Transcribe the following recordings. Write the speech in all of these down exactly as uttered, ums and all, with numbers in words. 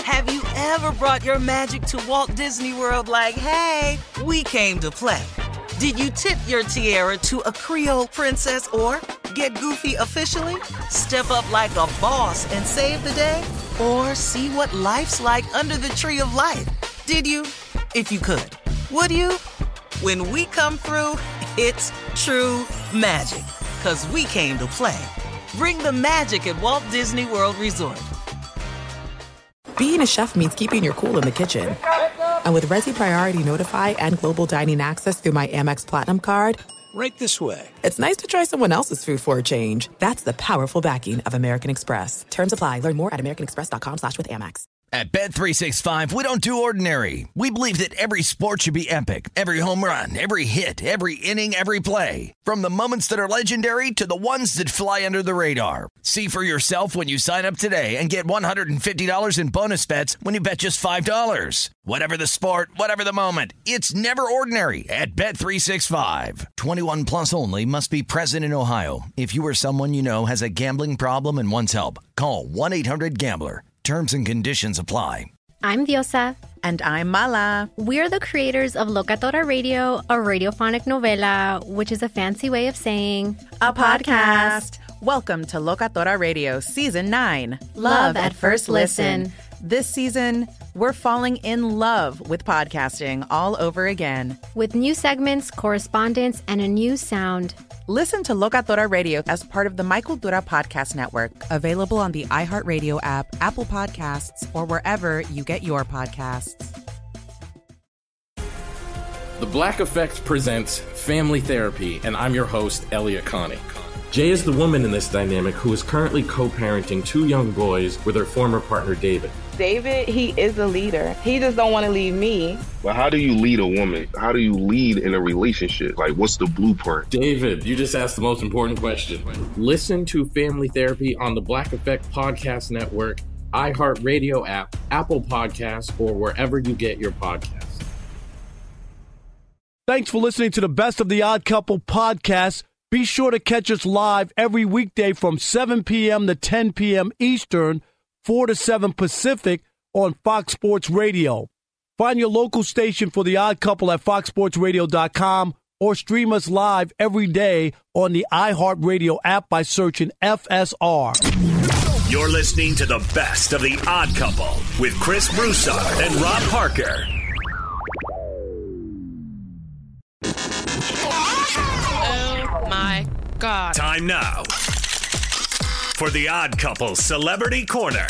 Have you ever brought your magic to Walt Disney World like, hey, we came to play? Did you tip your tiara to a Creole princess or get goofy officially? Step up like a boss and save the day? Or see what life's like under the tree of life? Did you? If you could. Would you? When we come through, it's true magic. 'Cause we came to play. Bring the magic at Walt Disney World Resort. Being a chef means keeping your cool in the kitchen. And with Resi Priority Notify and Global Dining Access through my Amex Platinum card, right this way. It's nice to try someone else's food for a change. That's the powerful backing of American Express. Terms apply. Learn more at americanexpress.com slash with Amex. At Bet three sixty-five, we don't do ordinary. We believe that every sport should be epic. Every home run, every hit, every inning, every play. From the moments that are legendary to the ones that fly under the radar. See for yourself when you sign up today and get one hundred fifty dollars in bonus bets when you bet just five dollars. Whatever the sport, whatever the moment, it's never ordinary at Bet three sixty-five. twenty-one plus only. Must be present in Ohio. If you or someone you know has a gambling problem and wants help, call one eight hundred gambler. Terms and conditions apply. I'm Diosa. And I'm Mala. We're the creators of Locatora Radio, a radiophonic novela, which is a fancy way of saying a podcast. Welcome to Locatora Radio Season nine. Love at First Listen. This season, we're falling in love with podcasting all over again. With new segments, correspondence, and a new sound. Listen to Locatora Radio as part of the My Cultura Podcast Network. Available on the iHeartRadio app, Apple Podcasts, or wherever you get your podcasts. The Black Effect presents Family Therapy, and I'm your host, Elliot Connie. Jay is the woman in this dynamic who is currently co-parenting two young boys with her former partner, David. David, he is a leader. He just don't want to leave me. But how do you lead a woman? How do you lead in a relationship? Like, what's the blueprint? David, you just asked the most important question. Listen to Family Therapy on the Black Effect Podcast Network, iHeartRadio app, Apple Podcasts, or wherever you get your podcasts. Thanks for listening to the Best of the Odd Couple podcast. Be sure to catch us live every weekday from seven p.m. to ten p.m. Eastern, four to seven Pacific on Fox Sports Radio. Find your local station for The Odd Couple at fox sports radio dot com or stream us live every day on the iHeartRadio app by searching F S R. You're listening to the Best of The Odd Couple with Chris Broussard and Rob Parker. Oh, my God. Time now for The Odd Couple Celebrity Corner.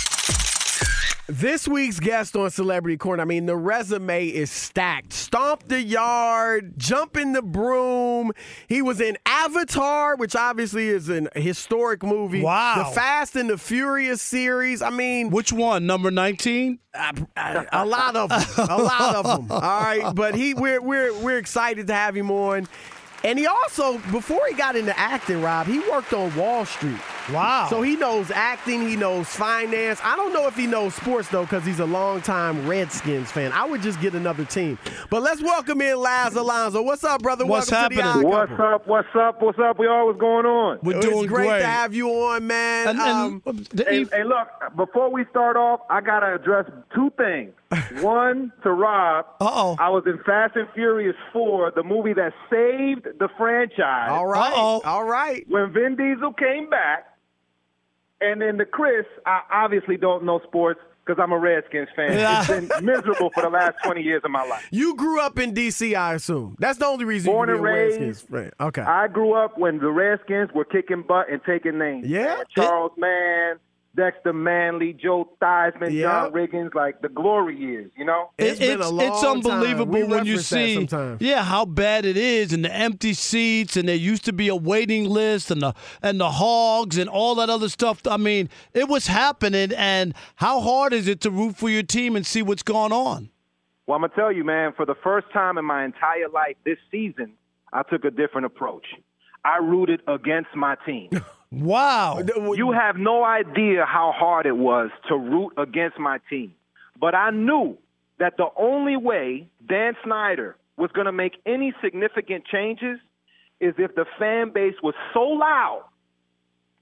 This week's guest on Celebrity Corner, I mean, the resume is stacked. Stomp the Yard, Jump in the Broom. He was in Avatar, which obviously is an historic movie. Wow. The Fast and the Furious series. I mean. Which one? Number nineteen? A, a, a lot of them. A lot of them. All right. But he, we're, we're, we're excited to have him on. And he also, before he got into acting, Rob, he worked on Wall Street. Wow. So he knows acting, he knows finance. I don't know if he knows sports, though, because he's a longtime Redskins fan. I would just get another team. But let's welcome in Laz Alonso. What's up, brother? What's welcome happening? To the What's up? What's up? What's up? We all what's going on? We're it's doing great, great to have you on, man. And, um, and, the, hey, hey, look, before we start off, I got to address two things. One, to Rob. Uh-oh. I was in Fast and Furious four, the movie that saved the franchise. All right. Uh-oh. All right. When Vin Diesel came back. And then to Chris, I obviously don't know sports because I'm a Redskins fan. It's been miserable for the last twenty years of my life. You grew up in D C, I assume. That's the only reason Born you're and a raised. Redskins fan. Okay. I grew up when the Redskins were kicking butt and taking names. Yeah. Man. Charles Mann, Dexter Manley, Joe Theismann, Yeah. John Riggins, like the glory years, you know? It's been a long it's unbelievable time. We when you reference that see sometimes. yeah how bad it is and the empty seats and there used to be a waiting list and the and the hogs and all that other stuff. I mean, it was happening, and how hard is it to root for your team and see what's going on? Well, I'm going to tell you, man, for the first time in my entire life this season, I took a different approach. I rooted against my team. Wow. You have no idea how hard it was to root against my team. But I knew that the only way Dan Snyder was going to make any significant changes is if the fan base was so loud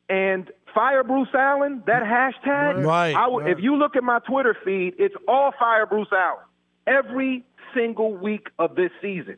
And fire Bruce Allen, that hashtag, right, I w- right. if you look at my Twitter feed, it's all fire Bruce Allen every single week of this season.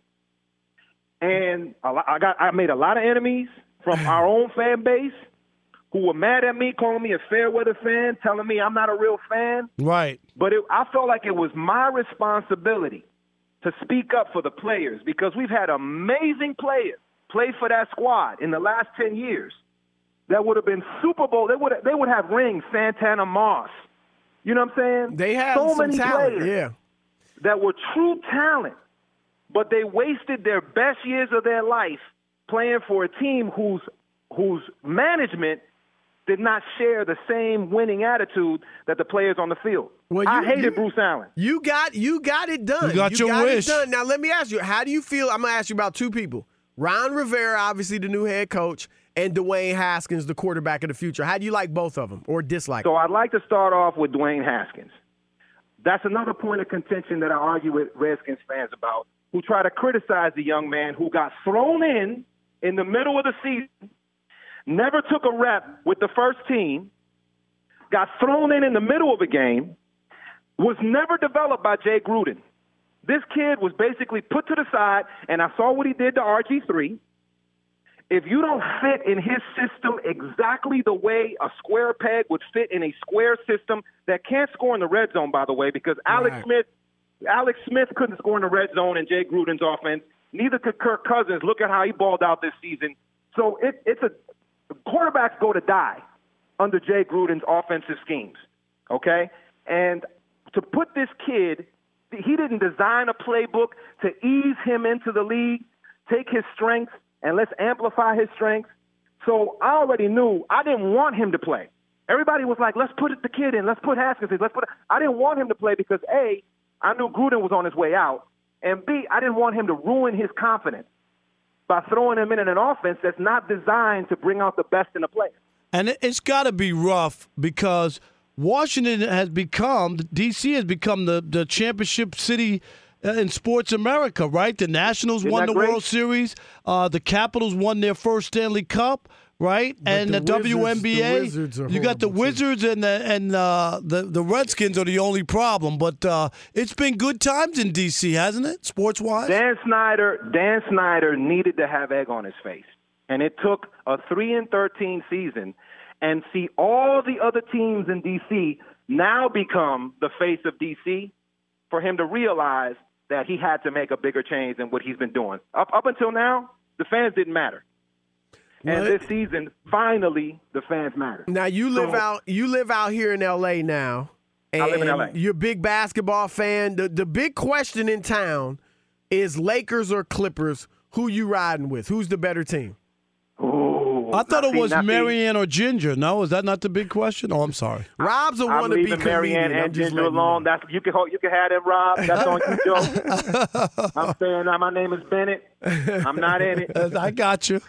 And I got I made a lot of enemies from our own fan base who were mad at me, calling me a fair weather fan, telling me I'm not a real fan. Right. But it, I felt like it was my responsibility to speak up for the players because we've had amazing players play for that squad in the last ten years that would have been Super Bowl. They would they would have rings, Santana Moss. You know what I'm saying? They have so some many talent, players yeah. that were true talent, but they wasted their best years of their life playing for a team whose whose management did not share the same winning attitude that the players on the field. Well, I you- hated you- Bruce Allen. You got you got it done. You got your got wish. It done. Now let me ask you, how do you feel? I'm gonna ask you about two people. Ron Rivera, obviously the new head coach, and Dwayne Haskins, the quarterback of the future. How do you like both of them or dislike So them? I'd like to start off with Dwayne Haskins. That's another point of contention that I argue with Redskins fans about, who try to criticize the young man who got thrown in in the middle of the season, never took a rep with the first team, got thrown in in the middle of a game, was never developed by Jay Gruden. This kid was basically put to the side, and I saw what he did to R G three. If you don't fit in his system exactly the way a square peg would fit in a square system that can't score in the red zone, by the way, because Alex Right. Smith, Alex Smith couldn't score in the red zone in Jay Gruden's offense. Neither could Kirk Cousins. Look at how he balled out this season. So it, it's a quarterbacks go to die under Jay Gruden's offensive schemes. Okay, and to put this kid, he didn't design a playbook to ease him into the league, take his strengths, and let's amplify his strengths. So I already knew I didn't want him to play. Everybody was like, let's put the kid in, let's put Haskins in, let's put. I didn't want him to play because A, I knew Gruden was on his way out, and B, I didn't want him to ruin his confidence by throwing him in an offense that's not designed to bring out the best in a player. And it- it's got to be rough because Washington has become, D C has become the, the championship city uh, in sports America, right? The Nationals Isn't won that the great? World Series. Uh, the Capitals won their first Stanley Cup, right? and the the, W N B A. Wizards- the Wizards are you got the horrible, too. Wizards and the and uh, the the Redskins are the only problem. But uh, it's been good times in D C, hasn't it? Sports wise. Dan Snyder, Dan Snyder needed to have egg on his face, and it took a three and thirteen season, and see all the other teams in D C now become the face of D C for him to realize that he had to make a bigger change than what he's been doing. Up up until now, the fans didn't matter, and What? this season, finally, the fans matter. Now you live So- out you live out here in L A now. And I live in L A. You're a big basketball fan. The the big question in town is Lakers or Clippers. Who you riding with? Who's the better team? Ooh, I thought now it see- was now see- Marianne or Ginger. No, is that not the big question? Oh, I'm sorry. Rob's a I'm wannabe leaving comedian. Marianne I'm and just Ginger letting you alone. know. That's you can hold- you can have that, Rob. That's on you, Joe. I'm saying uh, my name is Bennett. I'm not in it. I got you.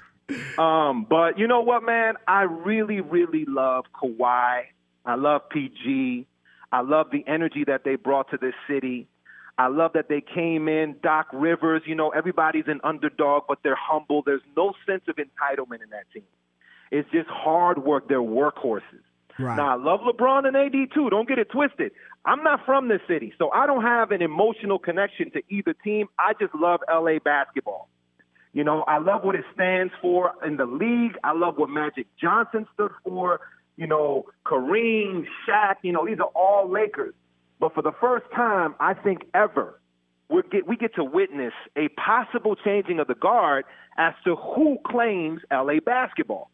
Um, but you know what, man? I really, really love Kawhi. I love P G. I love the energy that they brought to this city. I love that they came in. Doc Rivers, you know, everybody's an underdog, but they're humble. There's no sense of entitlement in that team. It's just hard work. They're workhorses. Right. Now, I love LeBron and A D too. Don't get it twisted. I'm not from this city, so I don't have an emotional connection to either team. I just love L A basketball. You know, I love what it stands for in the league. I love what Magic Johnson stood for. You know, Kareem, Shaq, you know, these are all Lakers. But for the first time, I think ever, we get, we get to witness a possible changing of the guard as to who claims L A basketball.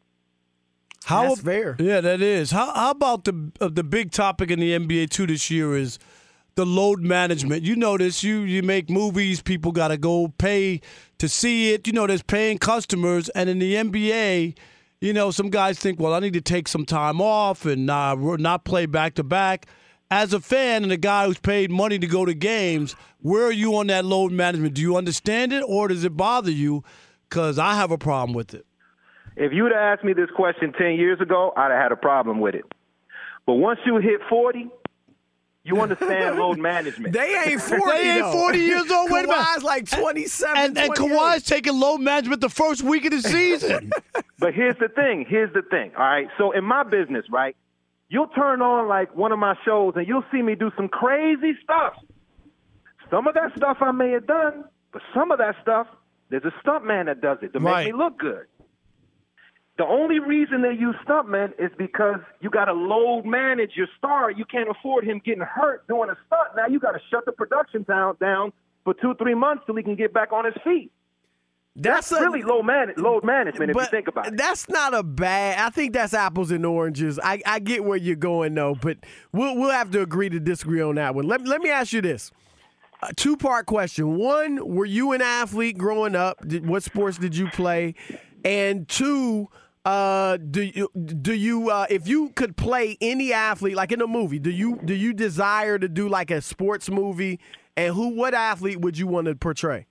How That's fair. Yeah, that is. How, how about the uh, the big topic in the N B A too this year is the load management. You notice you you make movies, people got to go pay to see it. You know, there's paying customers, and in the N B A, you know, some guys think, well, I need to take some time off and uh, not play back to back. As a fan and a guy who's paid money to go to games, where are you on that load management? Do you understand it, or does it bother you? Because I have a problem with it. If you would have asked me this question ten years ago, I'd have had a problem with it. But once you hit forty, you understand load management. They ain't forty. They ain't though. forty years old. Wait a minute. Kawhi's like twenty-seven. And, and twenty-eight. Kawhi's taking load management the first week of the season. But here's the thing. Here's the thing. All right. So in my business, right, you'll turn on like one of my shows and you'll see me do some crazy stuff. Some of that stuff I may have done, but some of that stuff, there's a stuntman that does it to Right. make me look good. The only reason they use stuntmen is because you got to load manage your star. You can't afford him getting hurt doing a stunt. Now you got to shut the production down down for two, three months till he can get back on his feet. That's, that's a, really low man, load management if you think about it. That's not a bad. I think that's apples and oranges. I, I get where you're going though, but we'll we'll have to agree to disagree on that one. Let let me ask you this: a two part question. One, were you an athlete growing up? Did, what sports did you play? And two, uh, do you do you uh, if you could play any athlete, like in a movie, do you do you desire to do like a sports movie? And who, what athlete would you want to portray?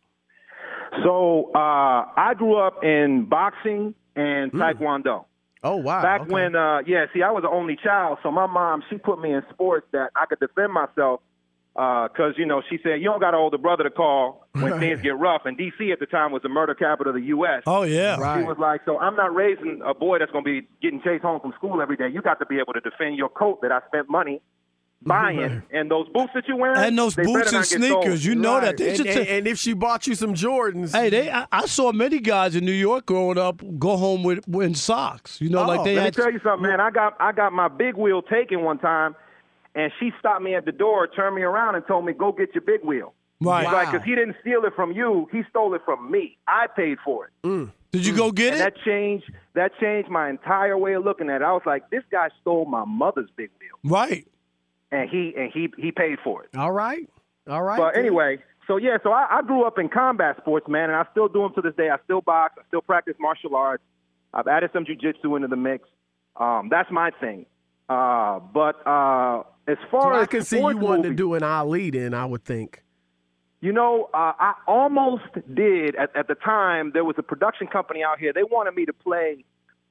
So uh, I grew up in boxing and Taekwondo. Mm. Oh, wow. Back okay. when, uh, yeah, see, I was the only child, so my mom, she put me in sports that I could defend myself because, uh, you know, she said, you don't got an older brother to call when things get rough. And D C at the time was the murder capital of the U S Oh, yeah. Right. She was like, so I'm not raising a boy that's going to be getting chased home from school every day. You got to be able to defend your coat that I spent money buying, and those boots that you're wearing, and those boots and sneakers, you know right. that. They and, should and, t- and if she bought you some Jordans, hey, they I, I saw many guys in New York growing up go home with in socks. You know, oh, like they let had. me tell you something, man. I got I got my big wheel taken one time, and she stopped me at the door, turned me around, and told me, "Go get your big wheel." Right, wow. Like, because he didn't steal it from you, he stole it from me. I paid for it. Mm. Did you go get and it? That changed. That changed my entire way of looking at it. I was like, this guy stole my mother's big wheel. Right. And he and he he paid for it. All right, all right. But anyway, so yeah, so I, I grew up in combat sports, man, and I still do them to this day. I still box. I still practice martial arts. I've added some jiu-jitsu into the mix. Um, that's my thing. Uh, but uh, as far so as I can see you wanting to do an Ali, then I would think. You know, uh, I almost did at, at the time. There was a production company out here. They wanted me to play.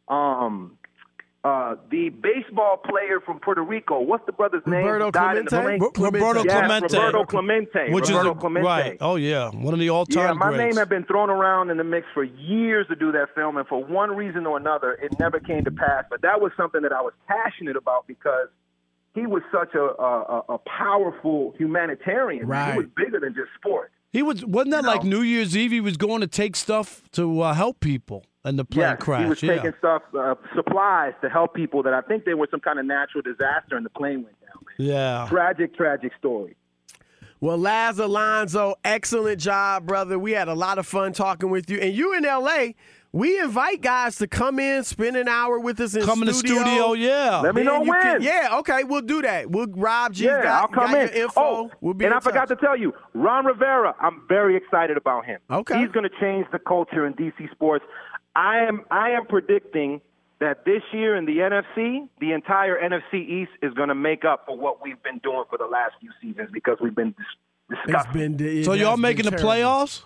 Um, Uh, the baseball player from Puerto Rico. What's the brother's name? Roberto Clemente. R- Roberto yes, Clemente. Roberto Clemente. Which Roberto is a, Clemente. right. Oh yeah, one of the all-time Yeah, my greats. name had been thrown around in the mix for years to do that film, and for one reason or another, it never came to pass. But that was something that I was passionate about because he was such a a, a powerful humanitarian. Right. He was bigger than just sports. He was wasn't that You like know? New Year's Eve? He was going to take stuff to uh, help people, and the plane Yes, crashed. he was yeah. taking stuff, uh, supplies to help people that I think there was some kind of natural disaster and the plane went down, man. Yeah. Tragic, tragic story. Well, Laz Alonso, excellent job, brother. We had a lot of fun talking with you. And you in L A, we invite guys to come in, spend an hour with us in Come in the studio. studio, yeah. Let me Then know you when. can- yeah, okay, we'll do that. We'll Rob G's yeah, got, I'll come got in. your info. Oh, we'll be and in I forgot touch. to tell you, Ron Rivera, I'm very excited about him. Okay. He's going to change the culture in D C sports. I am I am predicting that this year in the N F C, the entire N F C East is going to make up for what we've been doing for the last few seasons because we've been dis- disgusting. It's been, it So y'all has making been the terrible. playoffs?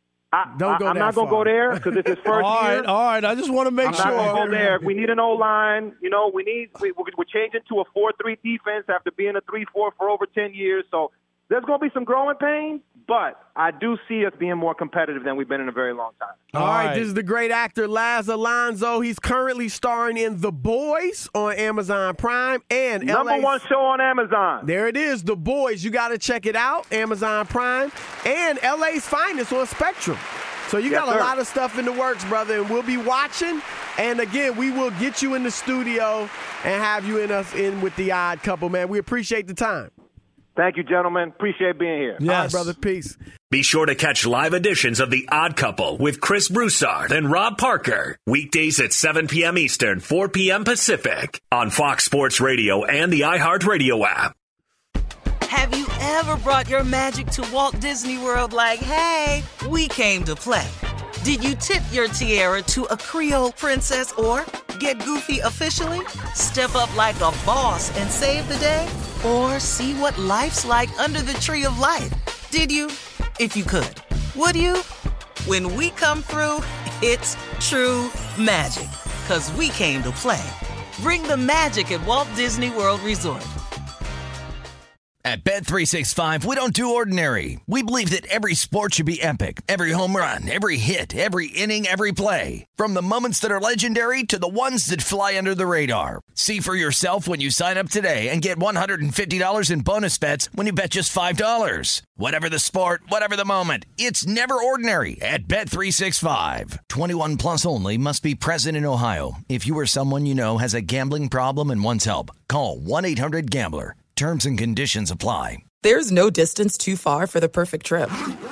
I, Don't go I, I'm that not going to far. go there because it's his first all year. right, all right. I just want to make I'm sure. not going to go there. We need an O-line. You know, we need we, we're changing to a four three defense after being a three four for over ten years. So there's going to be some growing pains, but I do see us being more competitive than we've been in a very long time. All right, this is the great actor Laz Alonso. He's currently starring in The Boys on Amazon Prime and Number L A's one show on Amazon. There it is, The Boys. You got to check it out, Amazon Prime, and L A's Finest on Spectrum. So you Yes, got a sir. lot of stuff in the works, brother, and we'll be watching. And again, we will get you in the studio and have you in us in with The Odd Couple, man. We appreciate the time. Thank you, gentlemen. Appreciate being here. Yes. All right, brother. Peace. Be sure to catch live editions of The Odd Couple with Chris Broussard and Rob Parker. Weekdays at seven p.m. Eastern, four p.m. Pacific on Fox Sports Radio and the iHeartRadio app. Have you ever brought your magic to Walt Disney World like, hey, we came to play? Did you tip your tiara to a Creole princess or get goofy officially? Step up like a boss and save the day? Or see what life's like under the tree of life? Did you? If you could. Would you? When we come through, it's true magic. 'Cause we came to play. Bring the magic at Walt Disney World Resort. At Bet three sixty-five, we don't do ordinary. We believe that every sport should be epic. Every home run, every hit, every inning, every play. From the moments that are legendary to the ones that fly under the radar. See for yourself when you sign up today and get one hundred fifty dollars in bonus bets when you bet just five dollars. Whatever the sport, whatever the moment, it's never ordinary at Bet three sixty-five. twenty-one plus only. Must be present in Ohio. If you or someone you know has a gambling problem and wants help, call one eight hundred gambler. Terms and conditions apply. There's no distance too far for the perfect trip.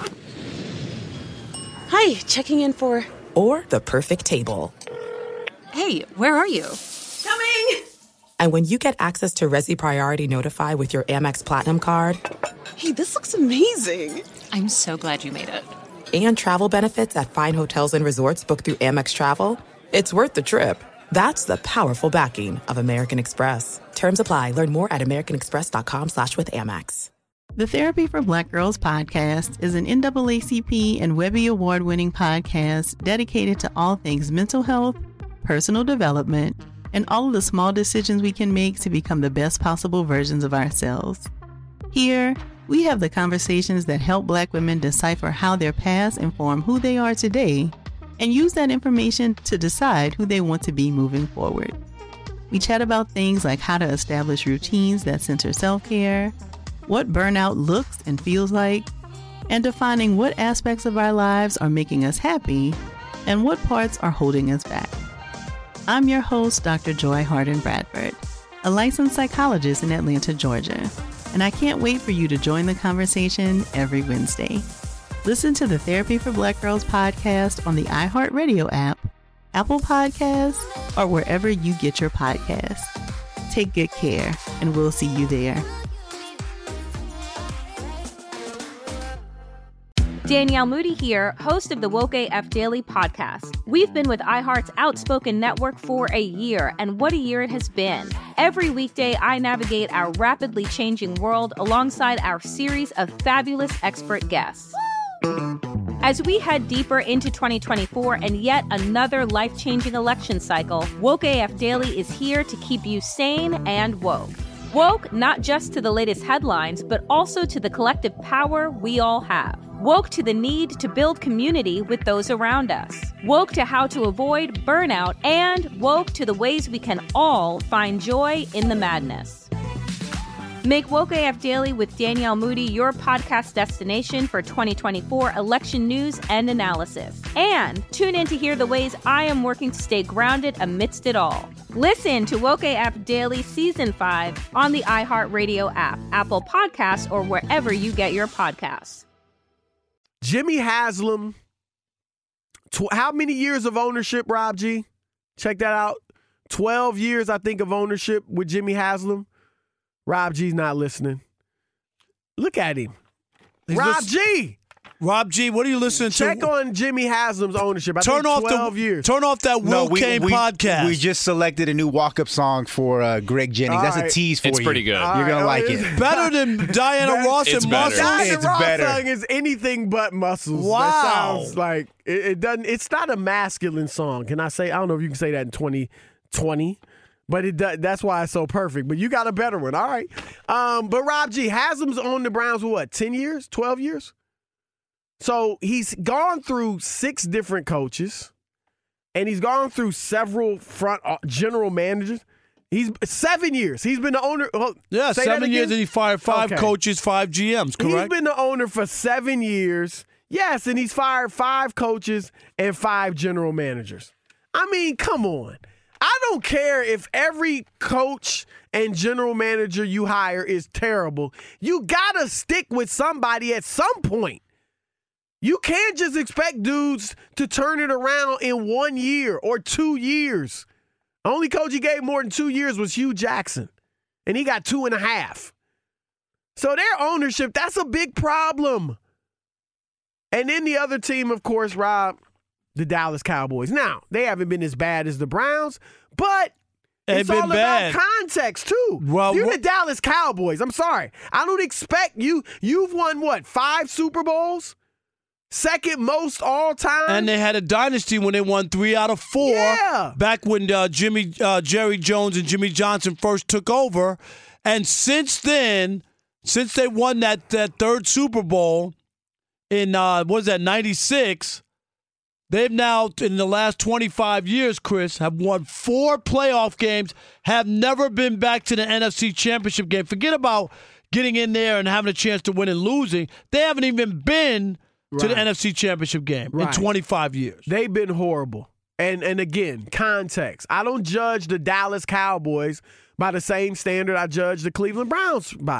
Hi, checking in for... Or the perfect table. Hey, where are you? Coming! And when you get access to Resi Priority Notify with your Amex Platinum card... Hey, this looks amazing. I'm so glad you made it. And travel benefits at fine hotels and resorts booked through Amex Travel, it's worth the trip. That's the powerful backing of American Express. Terms apply. Learn more at americanexpress.com slash with Amex. The Therapy for Black Girls podcast is an N double A C P and Webby Award-winning podcast dedicated to all things mental health, personal development, and all of the small decisions we can make to become the best possible versions of ourselves. Here, we have the conversations that help Black women decipher how their past inform who they are today and use that information to decide who they want to be moving forward. We chat about things like how to establish routines that center self-care, what burnout looks and feels like, and defining what aspects of our lives are making us happy and what parts are holding us back. I'm your host, Doctor Joy Harden Bradford, a licensed psychologist in Atlanta, Georgia, and I can't wait for you to join the conversation every Wednesday. Listen to the Therapy for Black Girls podcast on the iHeartRadio app, Apple Podcasts, or wherever you get your podcasts. Take good care, and we'll see you there. Danielle Moody here, host of the Woke A F Daily podcast. We've been with iHeart's Outspoken Network for a year, and what a year it has been. Every weekday, I navigate our rapidly changing world alongside our series of fabulous expert guests. As we head deeper into twenty twenty-four and yet another life-changing election cycle, Woke A F Daily is here to keep you sane and woke. Woke not just to the latest headlines, but also to the collective power we all have. Woke to the need to build community with those around us. Woke to how to avoid burnout, and woke to the ways we can all find joy in the madness. Make Woke A F Daily with Danielle Moody your podcast destination for twenty twenty-four election news and analysis. And tune in to hear the ways I am working to stay grounded amidst it all. Listen to Woke A F Daily Season five on the iHeartRadio app, Apple Podcasts, or wherever you get your podcasts. Jimmy Haslam, tw- how many years of ownership, Rob G? Check that out. twelve years, I think, of ownership with Jimmy Haslam. Rob G's not listening. Look at him. He's Rob listen- G. Rob G, what are you listening Check to? on Jimmy Haslam's ownership. I turn think off twelve the years. turn off that Will no, we, Kane we, podcast. We just selected a new walk-up song for uh, Greg Jennings. All That's right. a tease for It's you. pretty good. All You're gonna right, like oh, it. Better than Diana Ross It's and better. Muscles. Diana It's Ross better. song is anything but muscles. Wow. That sounds like it, it doesn't. It's not a masculine song. Can I say? I don't know if you can say that in twenty twenty. But it does, that's why it's so perfect. But you got a better one. All right. Um, but Rob G, Haslam's owned the Browns for what, ten years, twelve years? So he's gone through six different coaches, and he's gone through several front general managers. He's seven years. He's been the owner. Oh, Yeah, say seven that years again? and he fired five Okay. coaches, five G Ms, correct? He's been the owner for seven years. Yes, and he's fired five coaches and five general managers. I mean, come on. I don't care if every coach and general manager you hire is terrible. You got to stick with somebody at some point. You can't just expect dudes to turn it around in one year or two years. The only coach he gave more than two years was Hugh Jackson, and he got two and a half. So their ownership, that's a big problem. And then the other team, of course, Rob, the Dallas Cowboys. Now, they haven't been as bad as the Browns, but They've it's been all bad. about context, too. Well, You're wh- the Dallas Cowboys. I'm sorry. I don't expect you. You've won, what, five Super Bowls? Second most all time? And they had a dynasty when they won three out of four. Yeah. Back when uh, Jimmy, uh, Jerry Jones and Jimmy Johnson first took over. And since then, since they won that, that third Super Bowl in, uh, what was that, ninety-six, they've now, in the last twenty-five years, Chris, have won four playoff games, have never been back to the N F C Championship game. Forget about getting in there and having a chance to win and losing. They haven't even been right. to the N F C Championship game right. in twenty-five years. They've been horrible. And and again, context. I don't judge the Dallas Cowboys by the same standard I judge the Cleveland Browns by.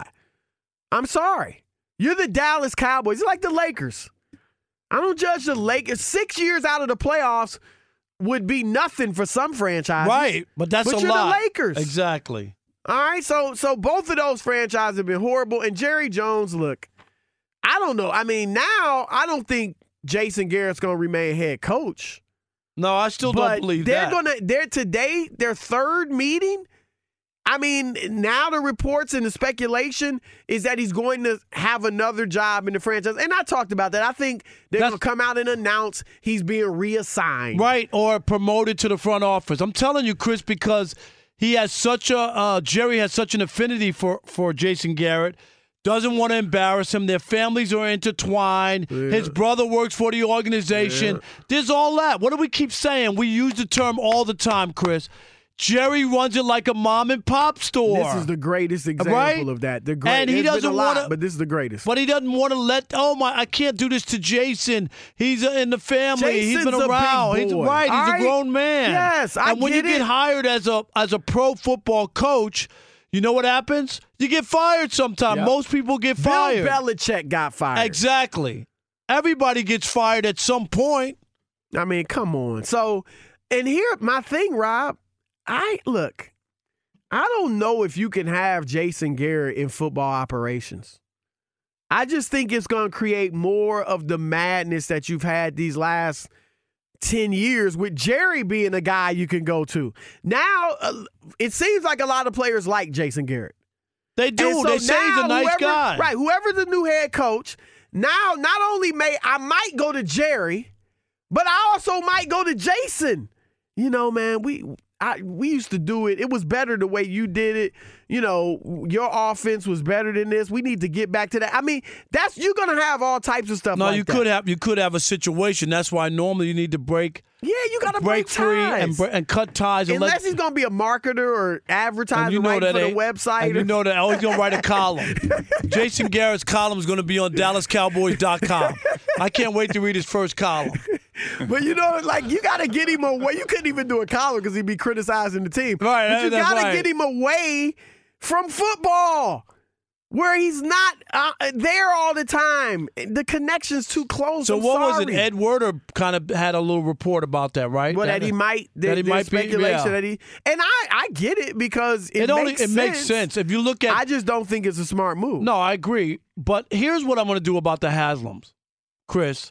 I'm sorry. You're the Dallas Cowboys. You're like the Lakers. I don't judge the Lakers. Six years out of the playoffs would be nothing for some franchises. Right, but that's but a you're lot. the Lakers. Exactly. All right, so so both of those franchises have been horrible. And Jerry Jones, look, I don't know. I mean, now I don't think Jason Garrett's going to remain head coach. No, I still but don't believe they're that. Gonna, they're today, their third meeting. I mean, now the reports and the speculation is that he's going to have another job in the franchise. And I talked about that. I think they're going to come out and announce he's being reassigned. Right, or promoted to the front office. I'm telling you, Chris, because he has such a, uh, Jerry has such an affinity for, for Jason Garrett. Doesn't want to embarrass him. Their families are intertwined. Yeah. His brother works for the organization. Yeah. There's all that. What do we keep saying? We use the term all the time, Chris. Jerry runs it like a mom and pop store. This is the greatest example right? of that. The great, and he doesn't want to, but this is the greatest. But he doesn't want to let. Oh my! I can't do this to Jason. He's in the family. Jason's He's been a around. big He's boy. right. He's right? a grown man. Yes, I And when get you it. get hired as a as a pro football coach, you know what happens? You get fired sometime. Yep. Most people get fired. Bill Belichick got fired. Exactly. Everybody gets fired at some point. I mean, come on. So, and here, my thing, Rob, I look, I don't know if you can have Jason Garrett in football operations. I just think it's going to create more of the madness that you've had these last ten years with Jerry being a guy you can go to. Now, uh, it seems like a lot of players like Jason Garrett. They do. So they say he's a nice whoever, guy. Right. Whoever's the new head coach, now not only may I might go to Jerry, but I also might go to Jason. You know, man, we I we used to do it. It was better the way you did it. You know, your offense was better than this. We need to get back to that. I mean, that's you're gonna have all types of stuff. No, like you that. could have you could have a situation. That's why normally you need to break. Yeah, you got to break, break free ties. and bre- and cut ties. Unless And let, he's going to be a marketer or advertiser you know right that for the ain't- website. And you know that oh, he's going to write a column. Jason Garrett's column is going to be on Dallas Cowboys dot com. I can't wait to read his first column. But you know, like you got to get him away. You couldn't even do a column because he'd be criticizing the team. Right, but you that's got to right. get him away from football, where he's not uh, there all the time. The connection's too close. So I'm what was it? sorry. Ed Werder kind of had a little report about that, right? Well, that, he might. There, that he might be. speculation Yeah. that he. And I, I get it because it, It only makes it sense. makes sense if you look at. I just don't think it's a smart move. No, I agree. But here's what I'm going to do about the Haslams, Chris.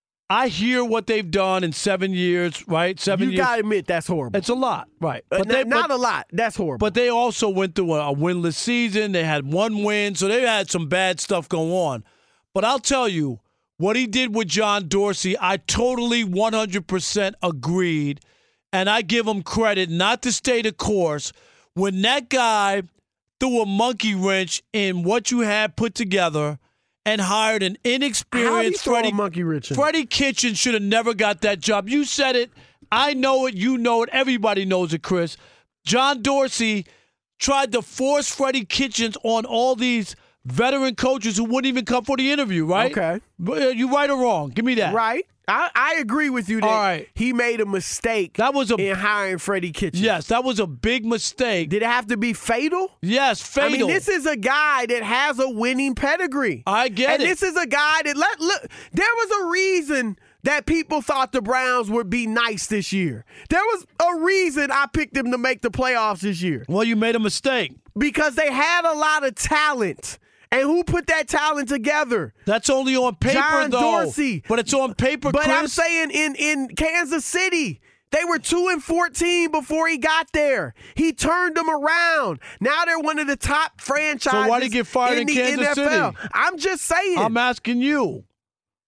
I hear what they've done in seven years, right? Seven you years. You got to admit that's horrible. It's a lot, right? Uh, But not, they, not but, a lot. That's horrible. But they also went through a, a winless season. They had one win, so they had some bad stuff go on. But I'll tell you, what he did with John Dorsey, I totally one hundred percent agreed. And I give him credit not to stay the course. When that guy threw a monkey wrench in what you had put together and hired an inexperienced Freddie monkey wrench. Freddie Kitchen should have never got that job. You said it. I know it. You know it. Everybody knows it, Chris. John Dorsey tried to force Freddie Kitchens on all these veteran coaches who wouldn't even come for the interview, right? Okay. You right or wrong? Give me that. Right. I, I agree with you that All right. he made a mistake that was a, in hiring Freddie Kitchens. Yes, that was a big mistake. Did it have to be fatal? Yes, fatal. I mean, this is a guy that has a winning pedigree. I get and it. And this is a guy that, let look, there was a reason that people thought the Browns would be nice this year. There was a reason I picked them to make the playoffs this year. Well, you made a mistake. Because they had a lot of talent. And who put that talent together? That's only on paper, John though. Dorsey. But it's on paper, But Chris. I'm saying in, in Kansas City, they were two and fourteen before he got there. He turned them around. Now they're one of the top franchises So why did he get fired in, in the Kansas N F L. City? I'm just saying. I'm asking you.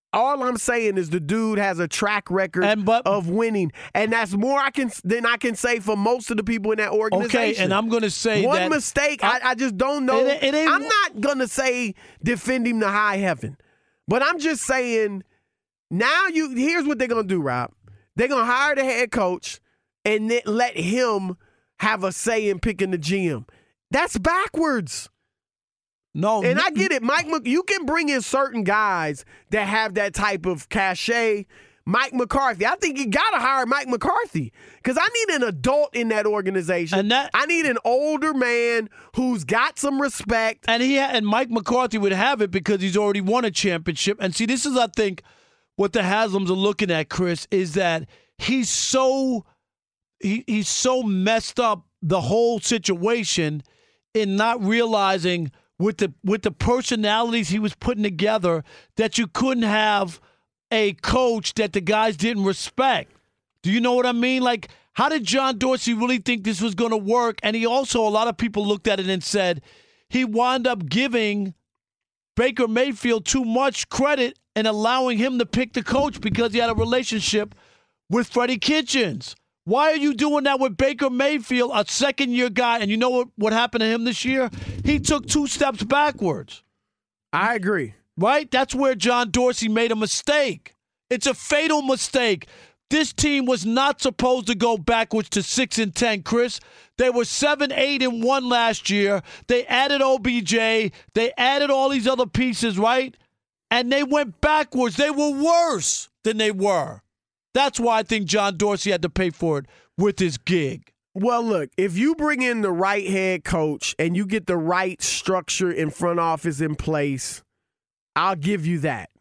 All I'm saying is the dude has a track record and, but, of winning, and that's more I can than I can say for most of the people in that organization. Okay, and I'm going to say one that mistake. I, I just don't know. It, it ain't, I'm not going to say defend him to high heaven, but I'm just saying now. You here's what they're going to do, Rob. They're going to hire the head coach and then let him have a say in picking the G M. That's backwards. No, and I get it, Mike. You can bring in certain guys that have that type of cachet. Mike McCarthy, I think you got to hire Mike McCarthy because I need an adult in that organization. And that, I need an older man who's got some respect. And he and Mike McCarthy would have it because he's already won a championship. And see, this is, I think, what the Haslams are looking at, Chris, is that he's so he, he's so messed up the whole situation in not realizing. With the with the personalities he was putting together, that you couldn't have a coach that the guys didn't respect. Do you know what I mean? Like, how did John Dorsey really think this was going to work? And he also, a lot of people looked at it and said he wound up giving Baker Mayfield too much credit and allowing him to pick the coach because he had a relationship with Freddie Kitchens. Why are you doing that with Baker Mayfield, a second-year guy? And you know what, what happened to him this year? He took two steps backwards. I agree. Right? That's where John Dorsey made a mistake. It's a fatal mistake. This team was not supposed to go backwards to six and ten, Chris. They were seven, eight, and one last year. They added O B J. They added all these other pieces, right? And they went backwards. They were worse than they were. That's why I think John Dorsey had to pay for it with his gig. Well, look, if you bring in the right head coach and you get the right structure in front office in place, I'll give you that.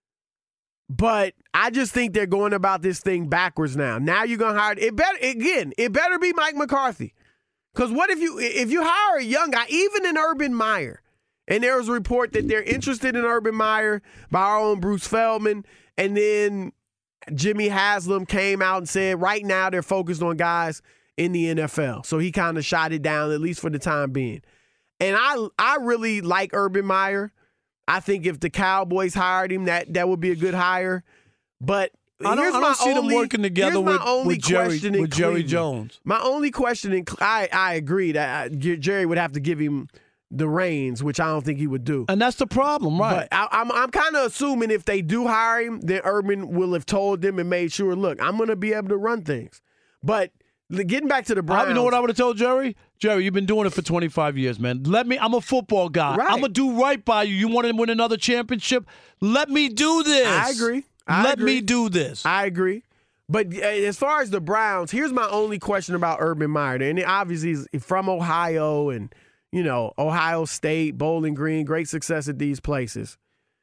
But I just think they're going about this thing backwards now. Now you're going to hire it better again, it better be Mike McCarthy. Because what if you if you hire a young guy, even an Urban Meyer, and there was a report that they're interested in Urban Meyer by our own Bruce Feldman, and then Jimmy Haslam came out and said right now they're focused on guys in the N F L. So he kind of shot it down, at least for the time being. And I I really like Urban Meyer. I think if the Cowboys hired him, that, that would be a good hire. But I don't, here's I don't my see only, them working together with, with, Jerry, with Jerry Jones. My only question, in, I, I agree that I, Jerry would have to give him the reins, which I don't think he would do. And that's the problem, right? But I, I'm I'm kind of assuming if they do hire him, then Urban will have told them and made sure, look, I'm going to be able to run things. But getting back to the Browns. You know what I would have told Jerry? Jerry, you've been doing it for twenty-five years, man. Let me, I'm a football guy. Right. I'm going to do right by you. You want to win another championship? Let me do this. I agree. I Let agree. me do this. I agree. But as far as the Browns, here's my only question about Urban Meyer. And obviously he's from Ohio and, you know, Ohio State, Bowling Green, great success at these places.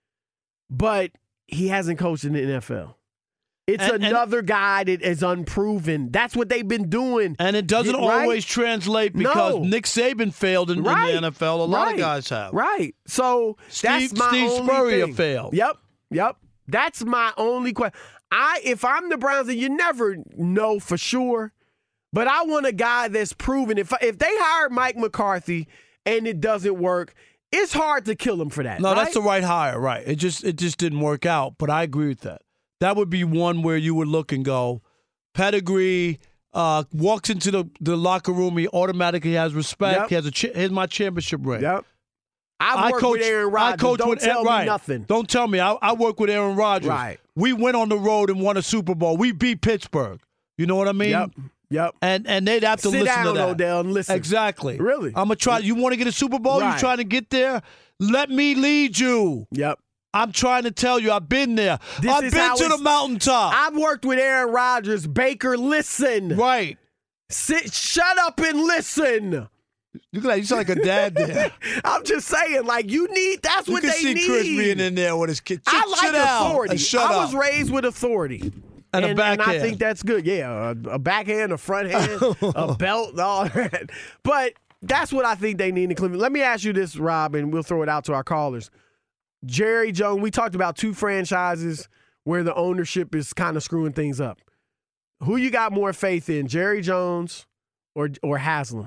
But he hasn't coached in the N F L. It's and, another and, guy that is unproven. That's what they've been doing. And it doesn't right? always translate because no. Nick Saban failed in, right. in the N F L. A lot right. of guys have. Right. So Steve, that's my Steve only Spurrier thing. failed. Yep. Yep. That's my only question. I if I'm the Browns, and you never know for sure, but I want a guy that's proven. If if they hire Mike McCarthy and it doesn't work, it's hard to kill him for that. No, right? that's the right hire, right? It just it just didn't work out. But I agree with that. That would be one where you would look and go, pedigree, uh, walks into the, the locker room, he automatically has respect. Yep. He has a ch- here's my championship ring. Yep. I've I worked coach, with Aaron Rodgers. I coach Don't with, tell right. me nothing. Don't tell me. I, I work with Aaron Rodgers. Right. We went on the road and won a Super Bowl. We beat Pittsburgh. You know what I mean? Yep. Yep. And and they'd have to Sit listen down, to that. Odell, and listen. Exactly. Really? I'm gonna try. You want to get a Super Bowl? Right. You trying to get there? Let me lead you. Yep. I'm trying to tell you, I've been there. This I've is been how to the it's- mountaintop. I've worked with Aaron Rodgers. Baker, listen. Right. Sit. Shut up and listen. You sound like a dad there. I'm just saying, like, you need, that's you what can they see need. Chris being in there with his kid. I Sit- like sit down authority. and shut I up. was raised with authority. And a And backhand. I think that's good. Yeah, a, a backhand, a front hand, a belt, all that. But that's what I think they need in Cleveland. Let me ask you this, Rob, and we'll throw it out to our callers. Jerry Jones, we talked about two franchises where the ownership is kind of screwing things up. Who you got more faith in, Jerry Jones or or Haslam?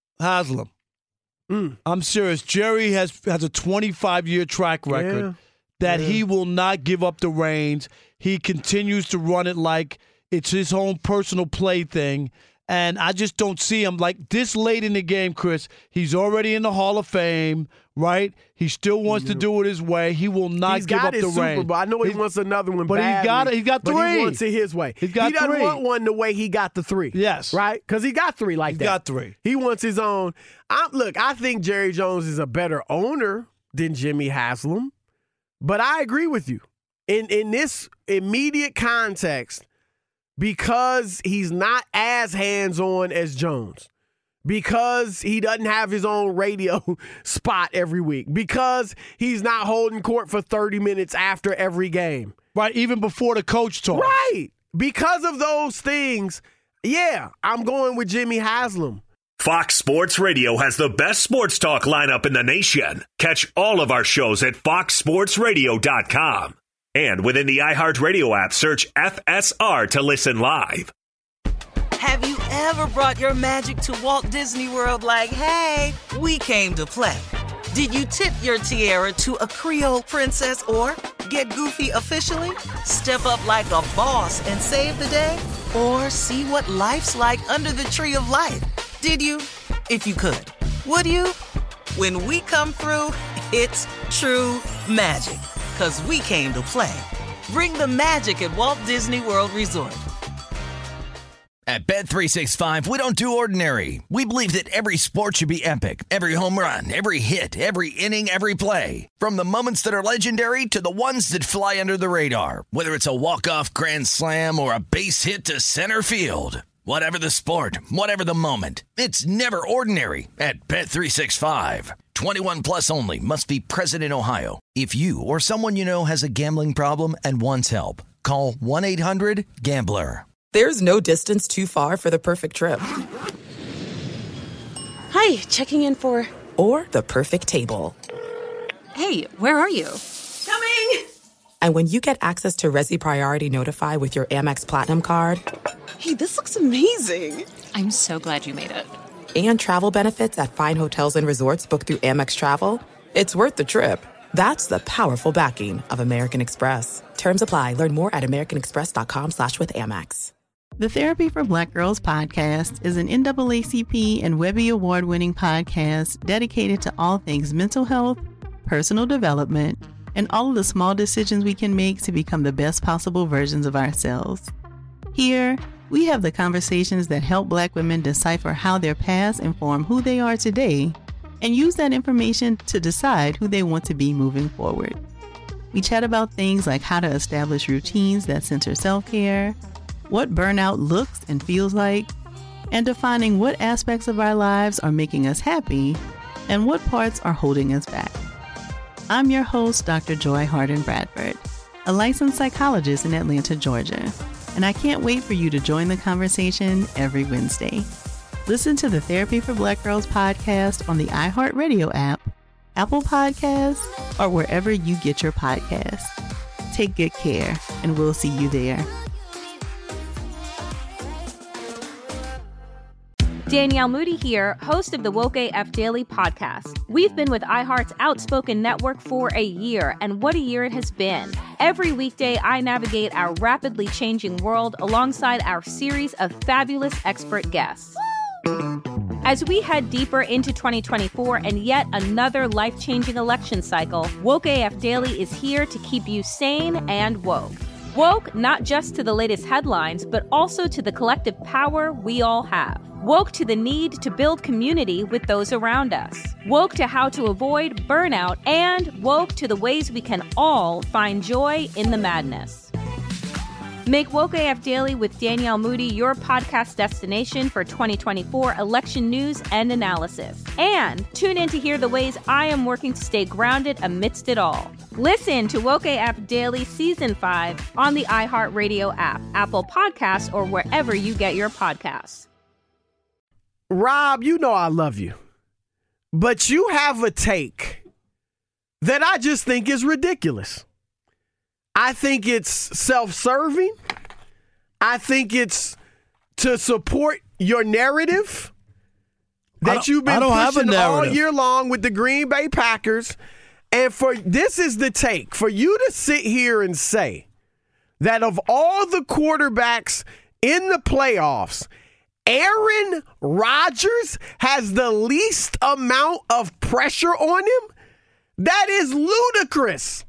Haslam. Mm. I'm serious. Jerry has has a twenty-five year track record. Yeah. that Mm-hmm. he will not give up the reins. He continues to run it like it's his own personal play thing. And I just don't see him like this late in the game, Chris. He's already in the Hall of Fame, right? He still wants to do it his way. He will not He's give got up his the Super reins. Bowl. I know he He's- wants another one, but he badly, got it. He got but three. he wants it his way. He's got he doesn't three. want one the way he got the three. Yes, right? Because he got three like He's that. got three. He wants his own. I, look, I think Jerry Jones is a better owner than Jimmy Haslam, but I agree with you in in this immediate context because he's not as hands on as Jones. Because he doesn't have his own radio spot every week. Because he's not holding court for thirty minutes after every game. Right, even before the coach talks. Right. Because of those things, yeah, I'm going with Jimmy Haslam. Fox Sports Radio has the best sports talk lineup in the nation. Catch all of our shows at fox sports radio dot com. And within the iHeartRadio app, search F S R to listen live. Have you ever brought your magic to Walt Disney World like, hey, we came to play? Did you tip your tiara to a Creole princess or get goofy officially? Step up like a boss and save the day? Or see what life's like under the tree of life? Did you? If you could. Would you? When we come through, it's true magic. 'Cause we came to play. Bring the magic at Walt Disney World Resort. At Bet three sixty-five, we don't do ordinary. We believe that every sport should be epic. Every home run, every hit, every inning, every play. From the moments that are legendary to the ones that fly under the radar. Whether it's a walk-off grand slam or a base hit to center field. Whatever the sport, whatever the moment. It's never ordinary at Bet three sixty-five. twenty-one plus only. Must be present in Ohio. If you or someone you know has a gambling problem and wants help, call one eight hundred gambler. There's no distance too far for the perfect trip. Hi, checking in for... Or the perfect table. Hey, where are you? Coming! And when you get access to Resi Priority Notify with your Amex Platinum card... Hey, this looks amazing. I'm so glad you made it. And travel benefits at fine hotels and resorts booked through Amex Travel, it's worth the trip. That's the powerful backing of American Express. Terms apply. Learn more at americanexpress.com slash with Amex. The Therapy for Black Girls podcast is an N double A C P and Webby Award-winning podcast dedicated to all things mental health, personal development, and all of the small decisions we can make to become the best possible versions of ourselves. Here, we have the conversations that help Black women decipher how their past inform who they are today and use that information to decide who they want to be moving forward. We chat about things like how to establish routines that center self-care, what burnout looks and feels like, and defining what aspects of our lives are making us happy and what parts are holding us back. I'm your host, Doctor Joy Harden Bradford, a licensed psychologist in Atlanta, Georgia, and I can't wait for you to join the conversation every Wednesday. Listen to the Therapy for Black Girls podcast on the iHeartRadio app, Apple Podcasts, or wherever you get your podcasts. Take good care, and we'll see you there. Danielle Moody here, host of the Woke A F Daily podcast. We've been with iHeart's Outspoken Network for a year, and what a year it has been. Every weekday, I navigate our rapidly changing world alongside our series of fabulous expert guests. As we head deeper into twenty twenty-four and yet another life-changing election cycle, Woke A F Daily is here to keep you sane and woke. Woke not just to the latest headlines, but also to the collective power we all have. Woke to the need to build community with those around us. Woke to how to avoid burnout, and woke to the ways we can all find joy in the madness. Make Woke A F Daily with Danielle Moody your podcast destination for twenty twenty-four election news and analysis. And tune in to hear the ways I am working to stay grounded amidst it all. Listen to Woke A F Daily Season five on the iHeartRadio app, Apple Podcasts, or wherever you get your podcasts. Rob, you know I love you, but you have a take that I just think is ridiculous. I think it's self-serving. I think it's to support your narrative that you've been pushing all year long with the Green Bay Packers. And for this is the take. For you to sit here and say that of all the quarterbacks in the playoffs, Aaron Rodgers has the least amount of pressure on him? That is ludicrous.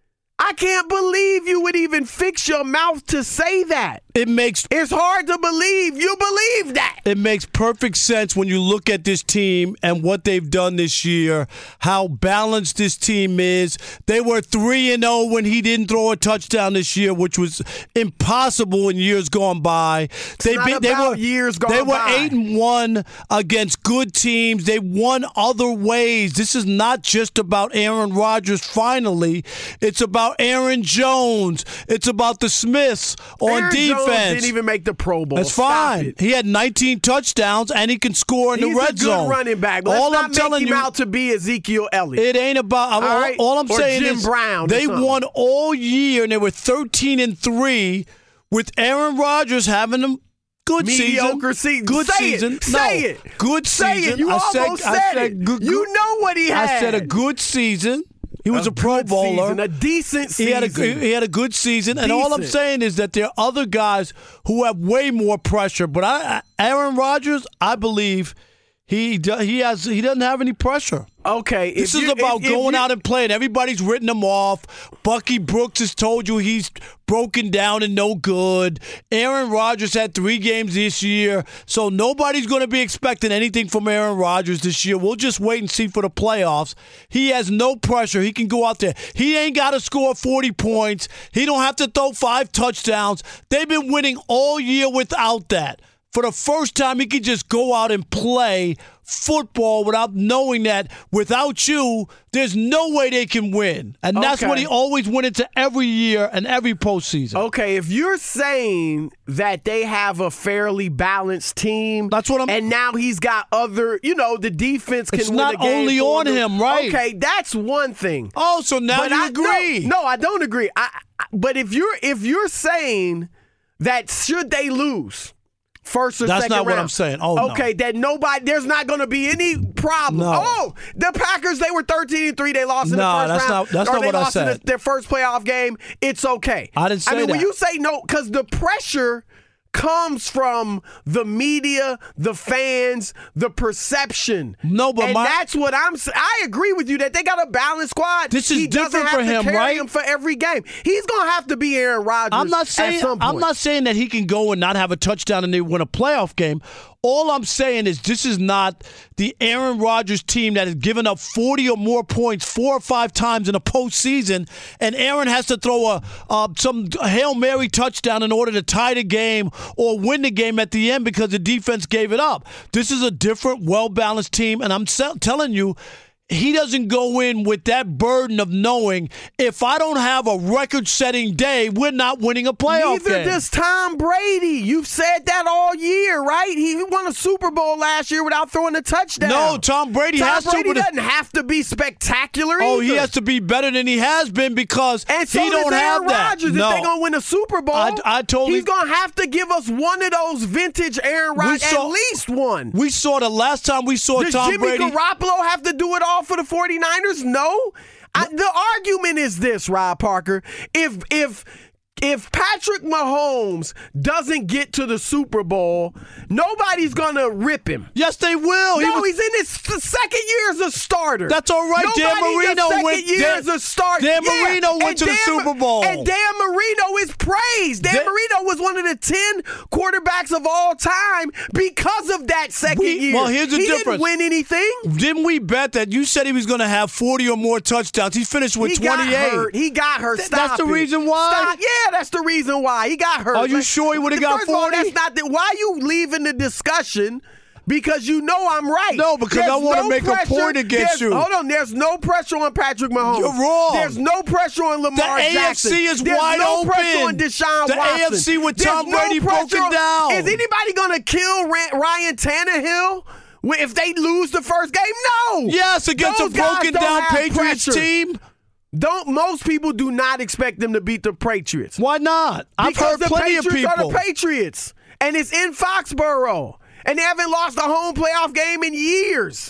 I can't believe you would even fix your mouth to say that. It makes It's hard to believe you believe that. It makes perfect sense when you look at this team and what they've done this year, how balanced this team is. They were three and oh when he didn't throw a touchdown this year, which was impossible in years gone by. It's they not beat, they about were years gone They were by. eight and one against good teams. They won other ways. This is not just about Aaron Rodgers finally. It's about Aaron Jones. It's about the Smiths on Aaron defense. Jones didn't even make the Pro Bowl. That's Stop fine. it. He had nineteen touchdowns, and he can score in He's the red a good zone. running back. Let's all not I'm make telling him you, out to be Ezekiel Elliott. It ain't about. All, All right? all I'm Or saying Jim is Brown or they something. won all year, and they were thirteen and three with Aaron Rodgers having them. Good Mediocre season. season. Good Say season. It. No, Say it. good Say season. it. You I almost said, said, I said it. good, You know what he had. I said a good season. He was a, a Pro good Bowler. Season, a decent season. He had a, he had a good season. And all I'm Decent. saying is that there are other guys who have way more pressure. But I, Aaron Rodgers, I believe he do- he has he doesn't have any pressure. Okay. This if is you, about if, if going you, out and playing. Everybody's written him off. Bucky Brooks has told you he's broken down and no good. Aaron Rodgers had three games this year, so nobody's going to be expecting anything from Aaron Rodgers this year. We'll just wait and see for the playoffs. He has no pressure. He can go out there. He ain't got to score forty points. He don't have to throw five touchdowns. They've been winning all year without that. For the first time, he could just go out and play football without knowing that without you, there's no way they can win. And that's Okay. what he always went into every year and every postseason. Okay, if you're saying that they have a fairly balanced team, that's what I'm. And now he's got other, you know, the defense can It's win not the game only for on them. him, right? Okay, that's one thing. Oh, so now But you I- agree? No, no, I don't agree. I, I, but if you're if you're saying that should they lose first or That's second not what round, I'm saying. Oh, no. okay, that nobody, there's not going to be any problem. No. Oh, the Packers, they were thirteen and three. They lost in No, the first that's round. not- that's or not they what I lost in said. the, their first playoff game. It's okay. I didn't say I mean, when that. you say no, because the pressure comes from the media, the fans, the perception. No, but and my- that's what I'm saying. I agree with you that they got a balanced squad. This is he doesn't different have for to him, carry right? him for every game. He's gonna have to be Aaron Rodgers. I'm not at saying some point. I'm not saying that he can go and not have a touchdown and they win a playoff game. All I'm saying is this is not the Aaron Rodgers team that has given up forty or more points four or five times in a postseason, and Aaron has to throw a uh, some Hail Mary touchdown in order to tie the game or win the game at the end because the defense gave it up. This is a different, well-balanced team, and I'm se- telling you, he doesn't go in with that burden of knowing if I don't have a record-setting day, we're not winning a playoff Neither game. does Tom Brady. You've said that all year, right? He won a Super Bowl last year without throwing a touchdown. No, Tom Brady Tom has Brady to. doesn't have to be spectacular Oh, either. he has to be better than he has been because And so he does don't have Aaron that. Rodgers. No. If they're going to win a Super Bowl, I, I totally. he's going to have to give us one of those vintage Aaron We Rodgers, saw- at least one. We saw the last time we saw Does Tom Jimmy Brady. Garoppolo have to do it all for the 49ers? No. I, the argument is this, Rob Parker. If if if Patrick Mahomes doesn't get to the Super Bowl, nobody's going to rip him. Yes, they will. He No, was- he's in his second year as a starter. That's all right. Dan Nobody in Marino the second went- year Dan- as a starter. Dan Yeah, Marino went and to the Dan- Super Bowl. And Dan Marino is praised. Dan Dan- Marino was one of the ten quarterbacks of all time because of that second We- year. well, here's the he difference. didn't win anything. Didn't we bet that you said he was going to have forty or more touchdowns? He finished with he twenty-eight. got hurt. He got hurt. Th- Stop that's the it. reason why? Stop. Yeah, that's the reason why. He got hurt. Are you Like, sure he would've got first of all, forty? that's not the, why are you leaving the discussion? Because you know I'm right. No, because There's I wanna no make a pressure. point against There's- you. Hold on. There's no pressure on Patrick Mahomes. You're wrong. There's no pressure on Lamar The A F Jackson. C is There's wide no open. pressure on Deshaun The Watson. A F C with There's Tom no Brady pressure broken on- down. Is anybody going to kill Ra- Ryan Tannehill if they lose the first game? No. Yes, against Those a guys broken don't down have Patriots pressure. team. Don't most people do not expect them to beat the Patriots? Why not? I've Because heard the plenty of Patriots people. are the Patriots, and it's in Foxborough, and they haven't lost a home playoff game in years.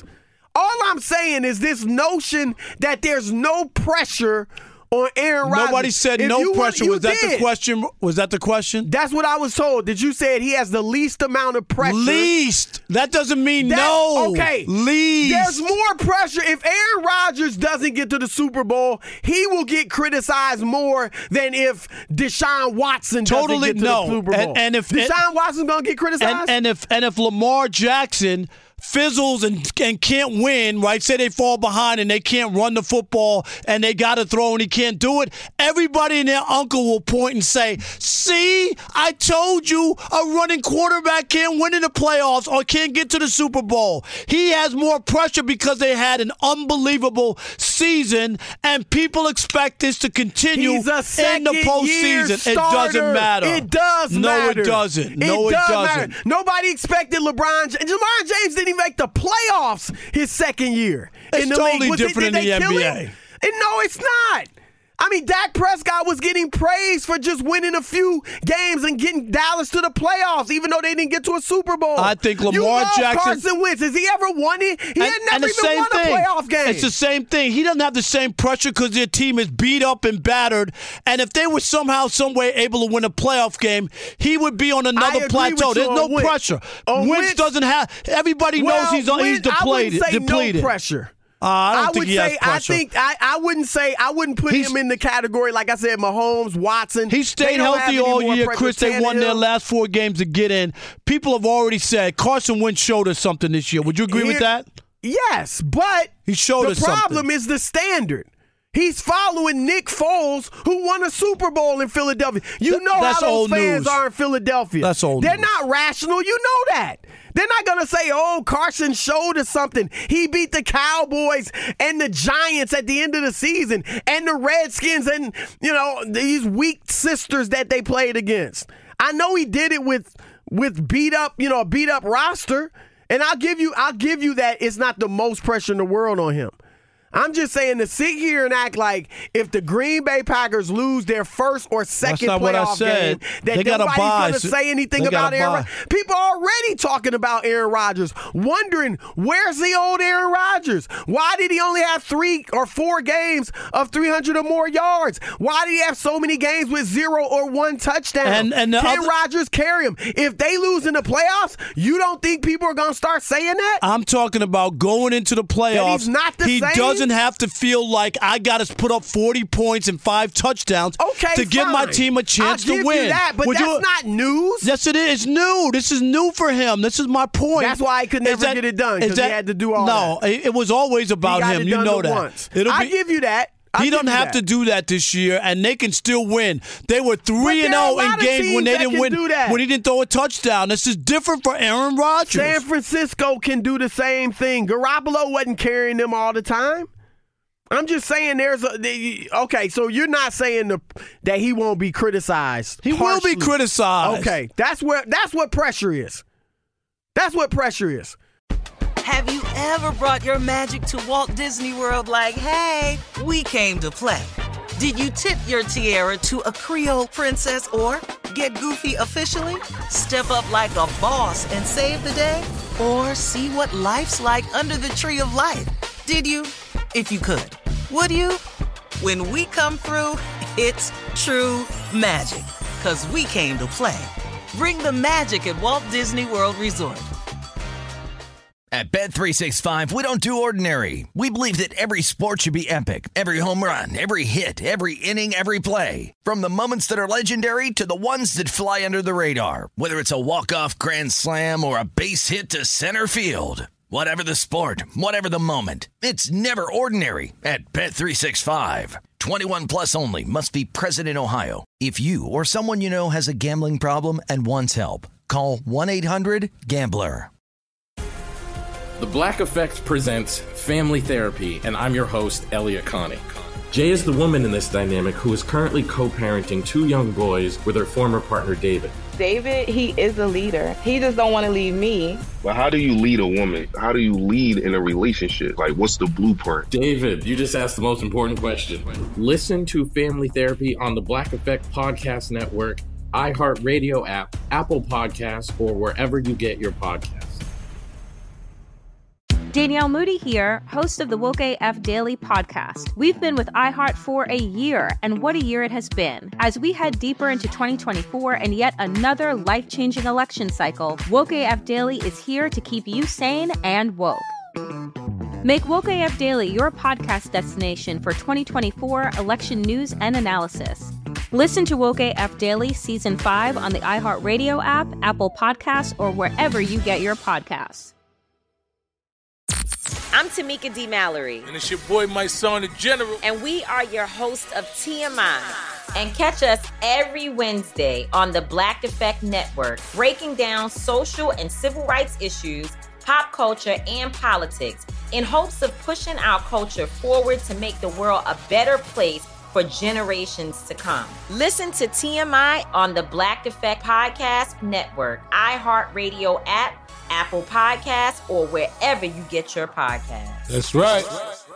All I'm saying is this notion that there's no pressure on Aaron Rodgers. Nobody said If no you pressure. Want, was that did. the question? Was that the question? That's what I was told. Did you say he has the least amount of pressure? Least. That doesn't mean that, no. Okay. Least. There's more pressure. If Aaron Rodgers doesn't get to the Super Bowl, he will get criticized more than if Deshaun Watson totally doesn't get to no. the Super Bowl. And, and if Deshaun and, Watson's going to get criticized? And, and if and if Lamar Jackson fizzles and and can't win, right? Say they fall behind and they can't run the football and they got to throw and he can't do it, everybody and their uncle will point and say, see, I told you a running quarterback can't win in the playoffs or can't get to the Super Bowl. He has more pressure because they had an unbelievable season and people expect this to continue He's a in the postseason. It doesn't matter. It does no, matter. No, it doesn't. No, it, it does doesn't. Matter. Nobody expected LeBron. LeBron James didn't make the playoffs his second year. It's in the totally league. different it, did in the they N B A. And no, it's not. I mean, Dak Prescott was getting praised for just winning a few games and getting Dallas to the playoffs, even though they didn't get to a Super Bowl. I think Lamar you love Jackson. Carson Wentz. Has he ever won it? He and, had never even won thing. a playoff game. It's the same thing. He doesn't have the same pressure because their team is beat up and battered. And if they were somehow, some way able to win a playoff game, he would be on another plateau. There's no Wentz. pressure. On Wentz, Wentz doesn't have. Everybody well, knows he's Wentz, he's depleted. I wouldn't say depleted. no pressure. Uh, I don't I think would he say has pressure. I think I, I wouldn't say I wouldn't put He's, him in the category like I said Mahomes, Watson. He stayed healthy all year, Chris. They won their last four games to get in. People have already said Carson Wentz showed us something this year. Would you agree Here, with that? Yes, but he showed the us something. The problem is the standard. He's following Nick Foles, who won a Super Bowl in Philadelphia. You Th- know how those fans news. are in Philadelphia. That's old They're news. not rational. You know that. They're not going to say, oh, Carson showed us something. He beat the Cowboys and the Giants at the end of the season and the Redskins and, you know, these weak sisters that they played against. I know he did it with with beat up, you know, a beat up roster. And I'll give you I'll give you that it's not the most pressure in the world on him. I'm just saying to sit here and act like if the Green Bay Packers lose their first or second That's not what I playoff said. game, that They gotta nobody's buy. going to say anything They about gotta Aaron buy. Rodgers. People are already talking about Aaron Rodgers, wondering where's the old Aaron Rodgers? Why did he only have three or four games of three hundred or more yards? Why did he have so many games with zero or one touchdown? And- and the Can other- Rodgers carry him? If they lose in the playoffs, you don't think people are going to start saying that? I'm talking about going into the playoffs. That he's not the he same? doesn't have to feel like I got to put up forty points and five touchdowns Okay, to give my fine. team a chance I'll to give win. you that, but Would that's you- not news. Yes, it is. It's new. This is new for him. This is my point. That's why he could Is never that- get it done, is 'cause he that- had to do all no, that. No, it, it was always about He got him. it You done know at that. once. It'll I be- give you that. I'll he give doesn't you have that. to do that this year, and they can still win. They were three and there are zero a in lot of games when teams they that didn't can win. do that. When he didn't throw a touchdown. This is different for Aaron Rodgers. San Francisco can do the same thing. Garoppolo wasn't carrying them all the time. I'm just saying there's a the, okay. So you're not saying the, that he won't be criticized. He harshly. will be criticized. Okay, that's where that's what pressure is. That's what pressure is. Have you ever brought your magic to Walt Disney World like, hey, we came to play? Did you tip your tiara to a Creole princess or get goofy officially? Step up like a boss and save the day? Or see what life's like under the tree of life? Did you? If you could. Would you? When we come through, it's true magic. 'Cause we came to play. Bring the magic at Walt Disney World Resort. At Bet three sixty-five, we don't do ordinary. We believe that every sport should be epic. Every home run, every hit, every inning, every play. From the moments that are legendary to the ones that fly under the radar. Whether it's a walk-off grand slam or a base hit to center field. Whatever the sport, whatever the moment. It's never ordinary at Bet three sixty-five. twenty-one plus only. Must be present in Ohio. If you or someone you know has a gambling problem and wants help, call one eight hundred gambler. The Black Effect presents Family Therapy, and I'm your host, Elliot Connie. Jay is the woman in this dynamic who is currently co-parenting two young boys with her former partner, David. David, he is a leader. He just don't want to leave me. But how do you lead a woman? How do you lead in a relationship? Like, what's the blueprint? David, you just asked the most important question. Listen to Family Therapy on the Black Effect Podcast Network, iHeartRadio app, Apple Podcasts, or wherever you get your podcasts. Danielle Moody here, host of the Woke A F Daily podcast. We've been with iHeart for a year, and what a year it has been. As we head deeper into twenty twenty-four and yet another life-changing election cycle, Woke A F Daily is here to keep you sane and woke. Make Woke A F Daily your podcast destination for twenty twenty-four election news and analysis. Listen to Woke A F Daily Season five on the iHeartRadio app, Apple Podcasts, or wherever you get your podcasts. I'm Tamika D. Mallory. And it's your boy, my son, the General. And we are your hosts of T M I. And catch us every Wednesday on the Black Effect Network, breaking down social and civil rights issues, pop culture, and politics in hopes of pushing our culture forward to make the world a better place for generations to come. Listen to T M I on the Black Effect Podcast Network, iHeartRadio app, Apple Podcasts, or wherever you get your podcasts. That's right.